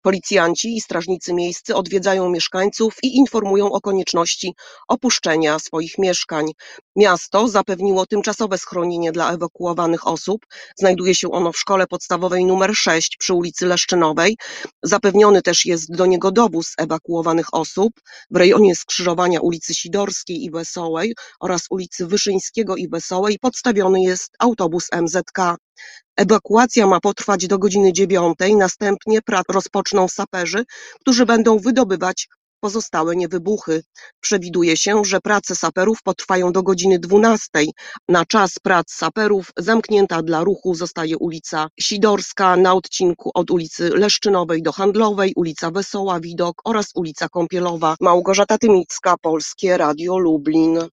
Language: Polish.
Policjanci i strażnicy miejscy odwiedzają mieszkańców i informują o konieczności opuszczenia swoich mieszkań. Miasto zapewniło tymczasowe schronienie dla ewakuowanych osób. Znajduje się ono w szkole podstawowej nr 6 przy ulicy Leszczynowej. Zapewniony też jest do niego dowóz ewakuowanych osób w rejonie skrzyżowania ulicy Sidorskiej i Wesołej oraz ulicy Wyszyńskiego i Wesołej. Podstawiony jest autobus MZK. Ewakuacja ma potrwać do godziny 9, następnie rozpoczną saperzy, którzy będą wydobywać pozostałe niewybuchy. Przewiduje się, że prace saperów potrwają do godziny 12. Na czas prac saperów zamknięta dla ruchu zostaje ulica Sidorska na odcinku od ulicy Leszczynowej do Handlowej, ulica Wesoła Widok oraz ulica Kąpielowa. Małgorzata Tymicka, Polskie Radio Lublin.